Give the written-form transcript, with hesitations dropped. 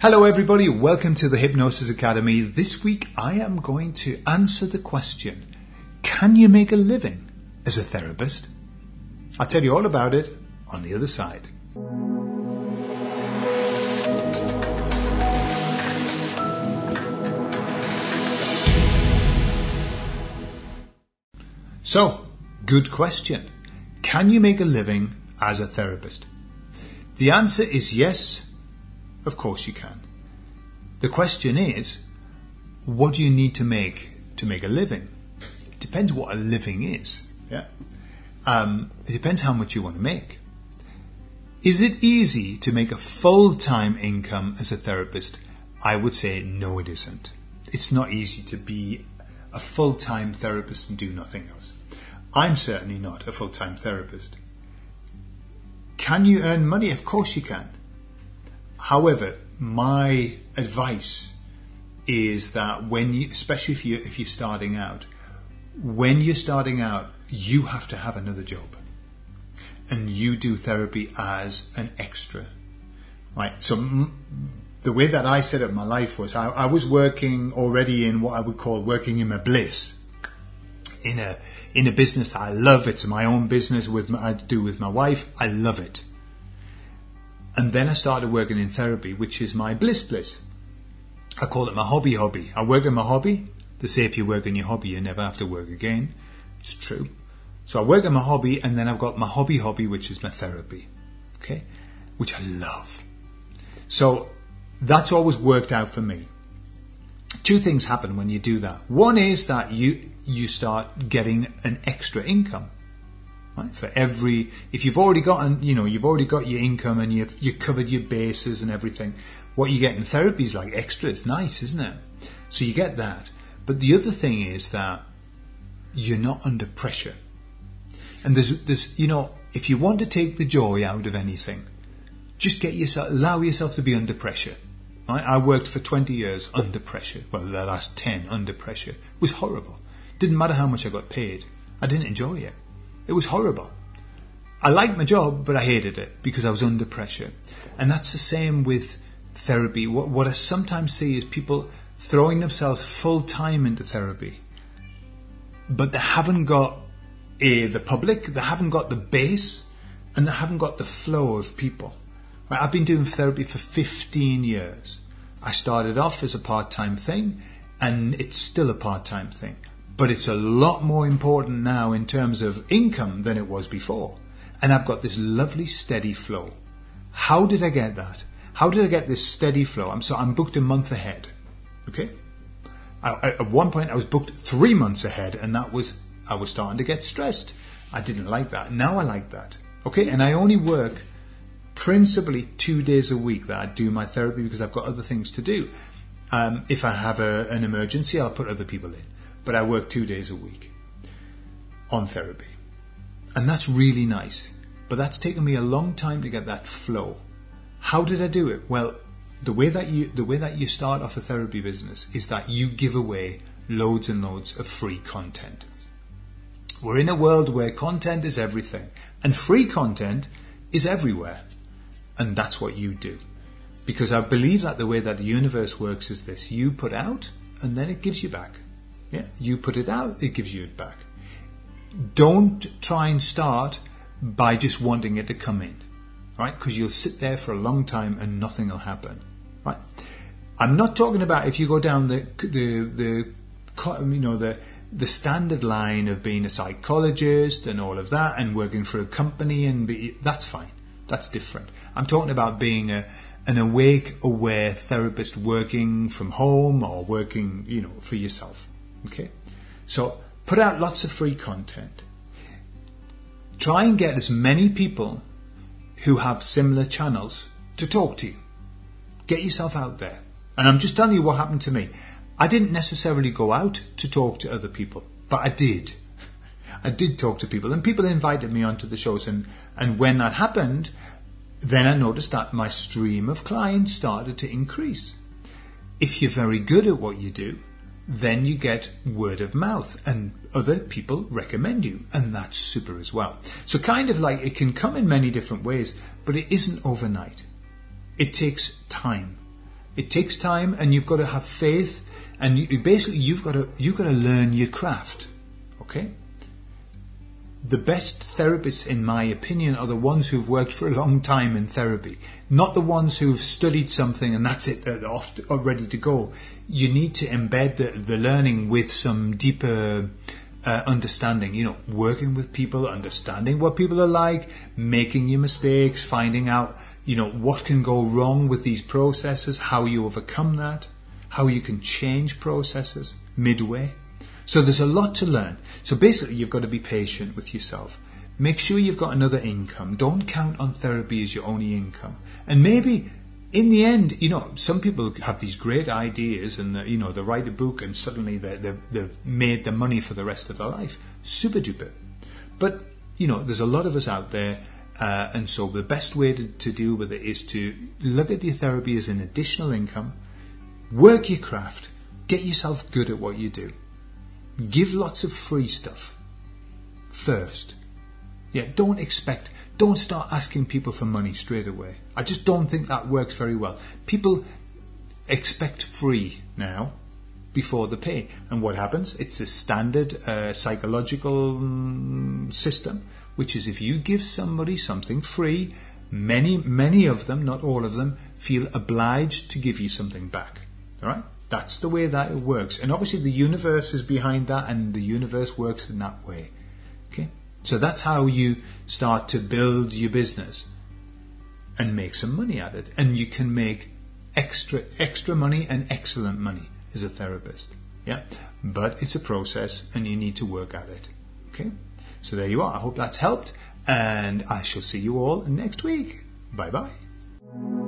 Hello everybody, welcome to the Hypnosis Academy. This week I am going to answer the question, can you make a living as a therapist? I'll tell you all about it on the other side. So, good question. Can you make a living as a therapist? The answer is yes. Of course you can. The question is, what do you need to make a living? It depends what a living is. Yeah. It depends how much you want to make. Is it easy to make a full-time income as a therapist? I would say no, it isn't. It's not easy to be a full-time therapist and do nothing else. I'm certainly not a full-time therapist. Can you earn money? Of course you can. However, my advice is that especially if you're starting out, you have to have another job, and you do therapy as an extra, right? So the way that I set up my life was I was working already in what I would call working in my bliss, in a business I love. It's my own business I do with my wife. I love it. And then I started working in therapy, which is my bliss. I call it my hobby. I work in my hobby. They say if you work in your hobby, you never have to work again. It's true. So I work in my hobby, and then I've got my hobby, which is my therapy. Okay? Which I love. So that's always worked out for me. Two things happen when you do that. One is that you start getting an extra income. Right? If you've already got your income and you've covered your bases and everything, what you get in therapy is like extra. It's nice, isn't it? So you get that. But the other thing is that you're not under pressure. And there's if you want to take the joy out of anything, just allow yourself to be under pressure. Right? I worked for 20 years under pressure. Well, the last 10 under pressure. It was horrible. Didn't matter how much I got paid. I didn't enjoy it. It was horrible. I liked my job, but I hated it because I was under pressure. And that's the same with therapy. What I sometimes see is people throwing themselves full time into therapy, but they haven't got the public, they haven't got the base, and they haven't got the flow of people. Right? I've been doing therapy for 15 years. I started off as a part-time thing, and it's still a part-time thing. But it's a lot more important now in terms of income than it was before. And I've got this lovely steady flow. How did I get that? How did I get this steady flow? I'm booked a month ahead. Okay? At one point I was booked 3 months ahead, and I was starting to get stressed. I didn't like that. Now I like that. Okay? And I only work principally 2 days a week that I do my therapy because I've got other things to do. If I have an emergency, I'll put other people in. But I work 2 days a week on therapy. And that's really nice. But that's taken me a long time to get that flow. How did I do it? Well, the way that you start off a therapy business is that you give away loads and loads of free content. We're in a world where content is everything. And free content is everywhere. And that's what you do. Because I believe that the way that the universe works is this. You put out, and then it gives you back. Yeah, you put it out, it gives you it back. Don't try and start by just wanting it to come in, right? Because you'll sit there for a long time and nothing will happen, right? I'm not talking about if you go down the standard line of being a psychologist and all of that and working for a company that's fine. That's different. I'm talking about being an awake, aware therapist working from home or working, for yourself. Okay, so put out lots of free content. Try and get as many people who have similar channels to talk to you. Get yourself out there. And I'm just telling you what happened to me. I didn't necessarily go out to talk to other people, but I did. I did talk to people, and people invited me onto the shows. And when that happened, then I noticed that my stream of clients started to increase. If you're very good at what you do, then you get word of mouth and other people recommend you, and that's super as well. So kind of like it can come in many different ways, but it isn't overnight. It takes time. It takes time, and you've got to have faith, and you've got to learn your craft. Okay? The best therapists, in my opinion, are the ones who've worked for a long time in therapy, not the ones who've studied something and that's it, they're off ready to go. You need to embed the learning with some deeper understanding, working with people, understanding what people are like, making your mistakes, finding out, what can go wrong with these processes, how you overcome that, how you can change processes midway. So there's a lot to learn. So basically, you've got to be patient with yourself. Make sure you've got another income. Don't count on therapy as your only income. And maybe in the end, some people have these great ideas and, they write a book and suddenly they've made the money for the rest of their life. Super duper. But, there's a lot of us out there. And so the best way to deal with it is to look at your therapy as an additional income. Work your craft. Get yourself good at what you do. Give lots of free stuff first. Yeah, don't start asking people for money straight away. I just don't think that works very well. People expect free now before they pay. And what happens? It's a standard psychological system, which is if you give somebody something free, many of them, not all of them, feel obliged to give you something back. All right? That's the way that it works. And obviously the universe is behind that, and the universe works in that way. Okay? So that's how you start to build your business and make some money at it. And you can make extra money and excellent money as a therapist. Yeah? But it's a process and you need to work at it. Okay? So there you are. I hope that's helped, and I shall see you all next week. Bye-bye.